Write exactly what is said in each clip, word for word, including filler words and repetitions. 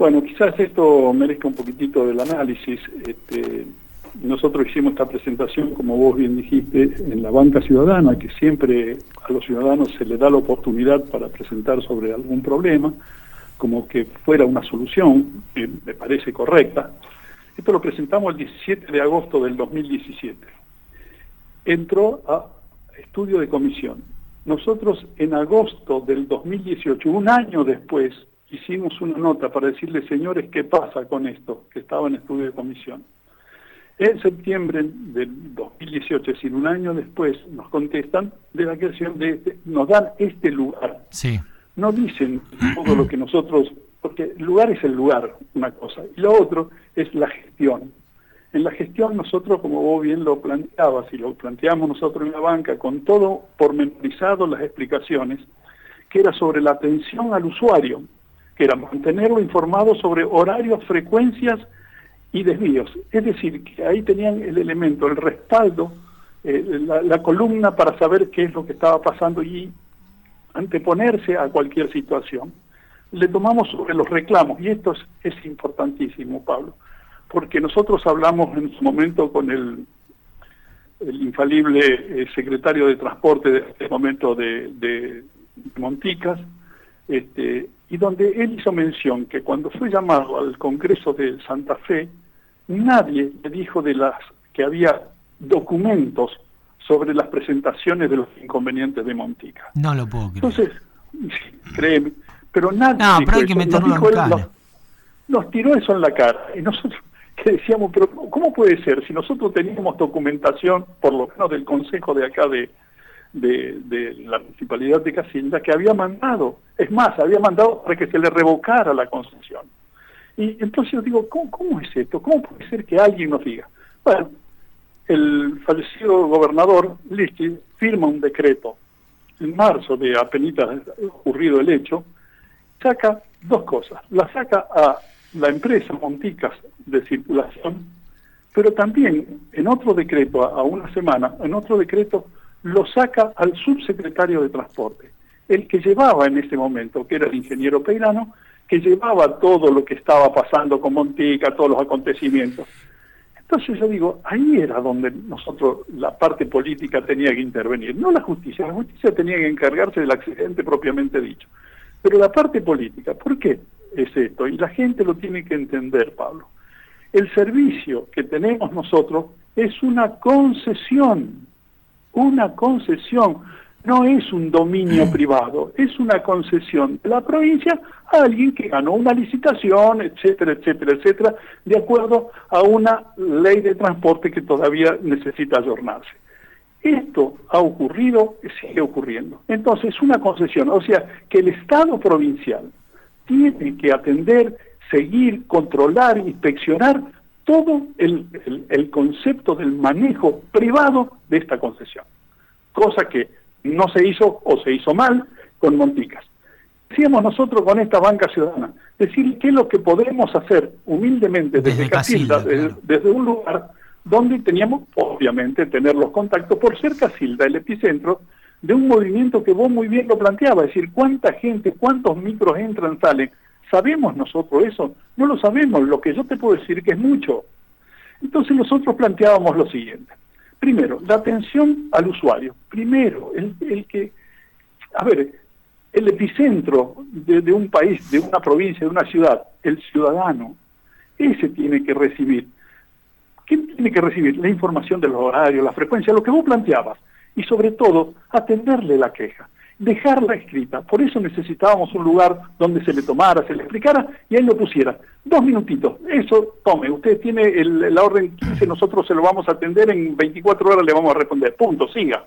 Bueno, quizás esto merezca un poquitito del análisis. Este, nosotros hicimos esta presentación, como vos bien dijiste, en la banca ciudadana, que siempre a los ciudadanos se les da la oportunidad para presentar sobre algún problema, como que fuera una solución, que me parece correcta. Esto lo presentamos el diecisiete de agosto del dos mil diecisiete. Entró a estudio de comisión. Nosotros en agosto del dos mil dieciocho, un año después, hicimos una nota para decirle, señores, ¿qué pasa con esto? Que estaba en estudio de comisión. En septiembre del dos mil dieciocho, es decir, un año después, nos contestan de la creación de este, nos dan este lugar. Sí. No dicen todo lo que nosotros, porque el lugar es el lugar, una cosa, y lo otro es la gestión. En la gestión nosotros, como vos bien lo planteabas, y lo planteamos nosotros en la banca, con todo pormenorizado las explicaciones, que era sobre la atención al usuario, que era mantenerlo informado sobre horarios, frecuencias y desvíos. Es decir, que ahí tenían el elemento, el respaldo, eh, la, la columna para saber qué es lo que estaba pasando y anteponerse a cualquier situación. Le tomamos sobre los reclamos, y esto es, es importantísimo, Pablo, porque nosotros hablamos en su momento con el, el infalible eh, secretario de Transporte de este momento de, de Monticas, este, y donde él hizo mención que cuando fue llamado al Congreso de Santa Fe, nadie le dijo de las que había documentos sobre las presentaciones de los inconvenientes de Monticas. No lo puedo creer. Entonces, sí, créeme, pero nadie No, pero hay eso. que meterlo nos, en cara. nos, nos tiró eso en la cara, y nosotros que decíamos, pero ¿cómo puede ser? Si nosotros teníamos documentación, por lo menos del consejo de acá de De, de la Municipalidad de Casilda, que había mandado, es más, había mandado para que se le revocara la concesión. Y entonces yo digo, ¿cómo, cómo es esto? ¿Cómo puede ser que alguien nos diga? Bueno, el fallecido gobernador Liski firma un decreto en marzo de apenas ocurrido el hecho, saca dos cosas. La saca a la empresa Monticas de circulación, pero también en otro decreto, a una semana, en otro decreto, lo saca al subsecretario de Transporte, el que llevaba en ese momento, que era el ingeniero Peirano, que llevaba todo lo que estaba pasando con Montica, todos los acontecimientos. Entonces yo digo, ahí era donde nosotros, la parte política tenía que intervenir, no la justicia, la justicia tenía que encargarse del accidente propiamente dicho, pero la parte política, ¿por qué es esto? Y la gente lo tiene que entender, Pablo. El servicio que tenemos nosotros es una concesión, una concesión, no es un dominio privado, es una concesión de la provincia a alguien que ganó una licitación, etcétera, etcétera, etcétera, de acuerdo a una ley de transporte que todavía necesita ayornarse. Esto ha ocurrido, sigue ocurriendo. Entonces, una concesión, o sea, que el Estado provincial tiene que atender, seguir, controlar, inspeccionar todo el, el, el concepto del manejo privado de esta concesión, cosa que no se hizo o se hizo mal con Monticas. Decíamos nosotros con esta banca ciudadana, decir qué es lo que podemos hacer humildemente desde, desde Casilda, Casilda desde, claro. desde un lugar donde teníamos, obviamente, tener los contactos, por ser Casilda el epicentro de un movimiento que vos muy bien lo planteabas, es decir, cuánta gente, cuántos micros entran, salen. ¿Sabemos nosotros eso? No lo sabemos, lo que yo te puedo decir que es mucho. Entonces nosotros planteábamos lo siguiente. Primero, la atención al usuario. Primero, el, el que, a ver, el epicentro de, de un país, de una provincia, de una ciudad, el ciudadano, ese tiene que recibir. ¿Quién tiene que recibir? La información de los horarios, la frecuencia, lo que vos planteabas. Y sobre todo, atenderle la queja. Dejarla escrita. Por eso necesitábamos un lugar donde se le tomara, se le explicara y él lo pusiera. Dos minutitos. Eso, tome. Usted tiene el, la orden quince, nosotros se lo vamos a atender, en veinticuatro horas le vamos a responder. Punto, siga.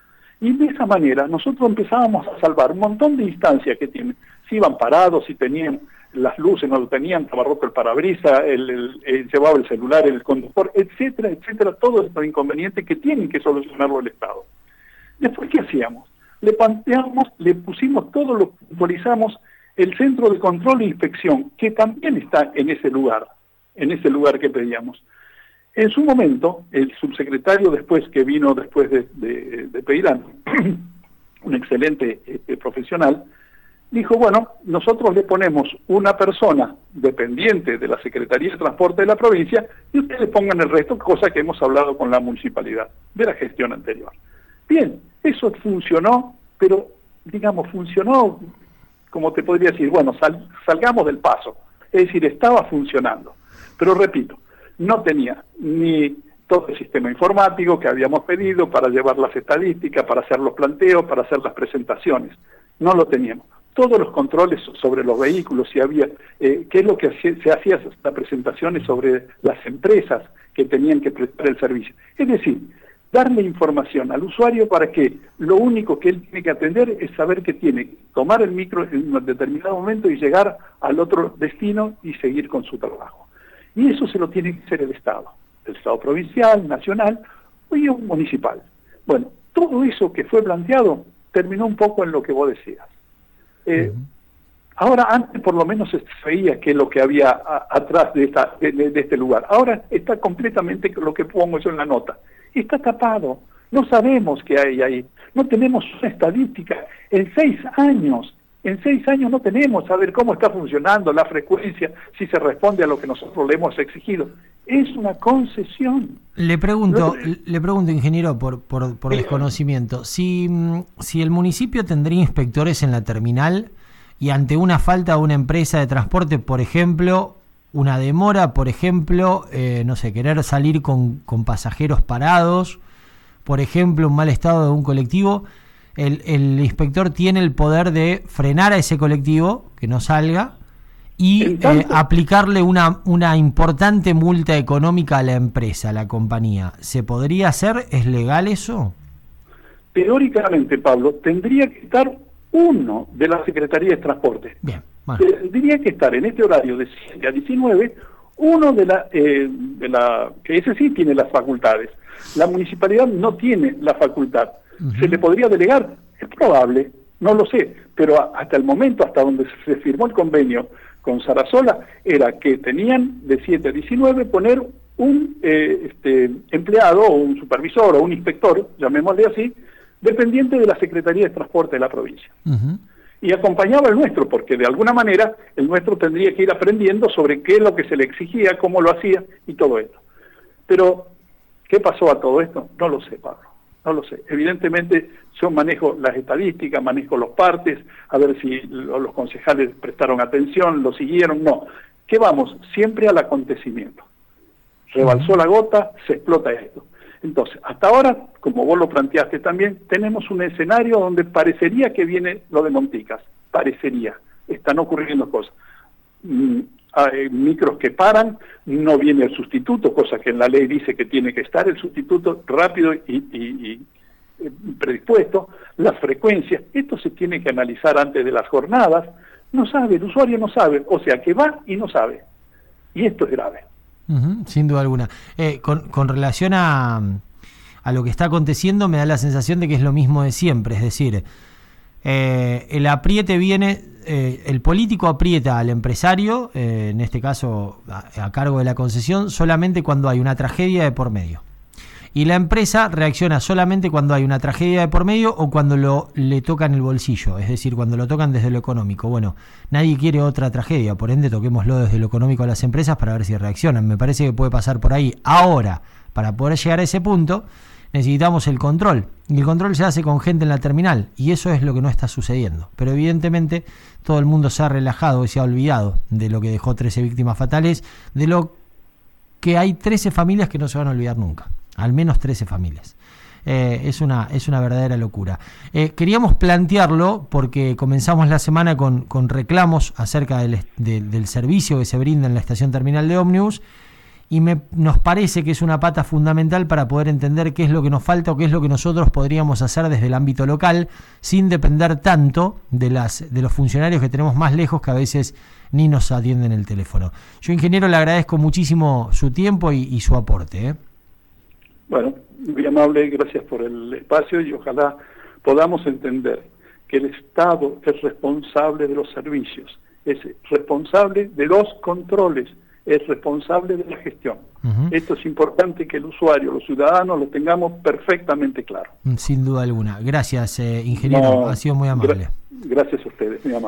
Y de esa manera nosotros empezábamos a salvar un montón de instancias que tienen. Si iban parados, si tenían las luces, no lo tenían, estaba roto el parabrisas, el, el, el, llevaba el celular, el conductor, etcétera, etcétera. Todos estos inconvenientes que tienen que solucionarlo el Estado. Después, ¿qué hacíamos? Le planteamos, le pusimos todo, lo puntualizamos, el centro de control e inspección, que también está en ese lugar, en ese lugar que pedíamos. En su momento, el subsecretario después, que vino después de, de, de Peirano, un excelente eh, profesional, dijo, bueno, nosotros le ponemos una persona dependiente de la Secretaría de Transporte de la provincia y ustedes pongan el resto, cosa que hemos hablado con la municipalidad de la gestión anterior. Bien, eso funcionó, pero digamos, funcionó, como te podría decir, bueno, sal, salgamos del paso, es decir, estaba funcionando, pero repito, no tenía ni todo el sistema informático que habíamos pedido para llevar las estadísticas, para hacer los planteos, para hacer las presentaciones, no lo teníamos. Todos los controles sobre los vehículos, si había, eh, qué es lo que se, se hacía, las presentaciones sobre las empresas que tenían que prestar el servicio. Es decir, darle información al usuario para que lo único que él tiene que atender es saber que tiene que tomar el micro en un determinado momento y llegar al otro destino y seguir con su trabajo. Y eso se lo tiene que hacer el Estado, el Estado provincial, nacional y un municipal. Bueno, todo eso que fue planteado terminó un poco en lo que vos decías. Eh, uh-huh. Ahora, antes por lo menos se veía que lo que había a, atrás de, esta, de, de este lugar. Ahora está completamente lo que pongo yo en la nota. Está tapado. No sabemos qué hay ahí. No tenemos una estadística. En seis años, en seis años no tenemos saber cómo está funcionando la frecuencia, si se responde a lo que nosotros le hemos exigido. Es una concesión. Le pregunto, no, le pregunto, ingeniero, por, por, por desconocimiento, si, si el municipio tendría inspectores en la terminal y ante una falta de una empresa de transporte, por ejemplo, una demora, por ejemplo, eh, no sé, querer salir con, con pasajeros parados, por ejemplo, un mal estado de un colectivo, el, el inspector tiene el poder de frenar a ese colectivo, que no salga, y eh, aplicarle una, una importante multa económica a la empresa, a la compañía. ¿Se podría hacer? ¿Es legal eso? Teóricamente, Pablo, tendría que estar uno de la Secretaría de Transporte. Bien, bueno. Tendría que estar en este horario de siete a diecinueve, uno de la, eh, de la, que ese sí tiene las facultades. La municipalidad no tiene la facultad. Uh-huh. ¿Se le podría delegar? Es probable, no lo sé, pero a, hasta el momento, hasta donde se firmó el convenio con Sarasola, era que tenían de siete a diecinueve poner un eh, este, empleado o un supervisor o un inspector, llamémosle así, dependiente de la Secretaría de Transporte de la provincia. Uh-huh. Y acompañaba el nuestro, porque de alguna manera el nuestro tendría que ir aprendiendo sobre qué es lo que se le exigía, cómo lo hacía y todo esto. Pero, ¿qué pasó a todo esto? No lo sé, Pablo. No lo sé. Evidentemente yo manejo las estadísticas, manejo los partes, a ver si los concejales prestaron atención, lo siguieron, no. ¿Qué vamos? Siempre al acontecimiento. Rebalsó la gota, se explota esto. Entonces, hasta ahora, como vos lo planteaste también, tenemos un escenario donde parecería que viene lo de Monticas. Parecería. Están ocurriendo cosas. Mm, hay micros que paran, no viene el sustituto, cosa que en la ley dice que tiene que estar el sustituto rápido y, y, y predispuesto, las frecuencias, esto se tiene que analizar antes de las jornadas, no sabe, el usuario no sabe, o sea que va y no sabe, y esto es grave. Uh-huh, sin duda alguna. Eh, con, con relación a, a lo que está aconteciendo, me da la sensación de que es lo mismo de siempre, es decir, eh, el apriete viene... Eh, el político aprieta al empresario, eh, en este caso a, a cargo de la concesión, solamente cuando hay una tragedia de por medio. Y la empresa reacciona solamente cuando hay una tragedia de por medio o cuando lo, le tocan el bolsillo, es decir, cuando lo tocan desde lo económico. Bueno, nadie quiere otra tragedia, por ende toquémoslo desde lo económico a las empresas para ver si reaccionan. Me parece que puede pasar por ahí. Ahora, para poder llegar a ese punto, necesitamos el control. Y el control se hace con gente en la terminal. Y eso es lo que no está sucediendo. Pero evidentemente todo el mundo se ha relajado y se ha olvidado de lo que dejó trece víctimas fatales, de lo que hay trece familias que no se van a olvidar nunca. Al menos trece familias. Eh, es una es una verdadera locura. Eh, queríamos plantearlo porque comenzamos la semana con, con reclamos acerca del, de, del servicio que se brinda en la estación terminal de ómnibus. Y me, nos parece que es una pata fundamental para poder entender qué es lo que nos falta o qué es lo que nosotros podríamos hacer desde el ámbito local sin depender tanto de, las, de los funcionarios que tenemos más lejos que a veces ni nos atienden el teléfono. Yo, ingeniero, le agradezco muchísimo su tiempo y, y su aporte. ¿eh? Bueno, muy amable, gracias por el espacio y ojalá podamos entender que el Estado es responsable de los servicios, es responsable de los controles, es responsable de la gestión. Uh-huh. Esto es importante que el usuario, los ciudadanos, lo tengamos perfectamente claro. Sin duda alguna. Gracias, eh, ingeniero. No, ha sido muy amable. Gra- gracias a ustedes, muy amable.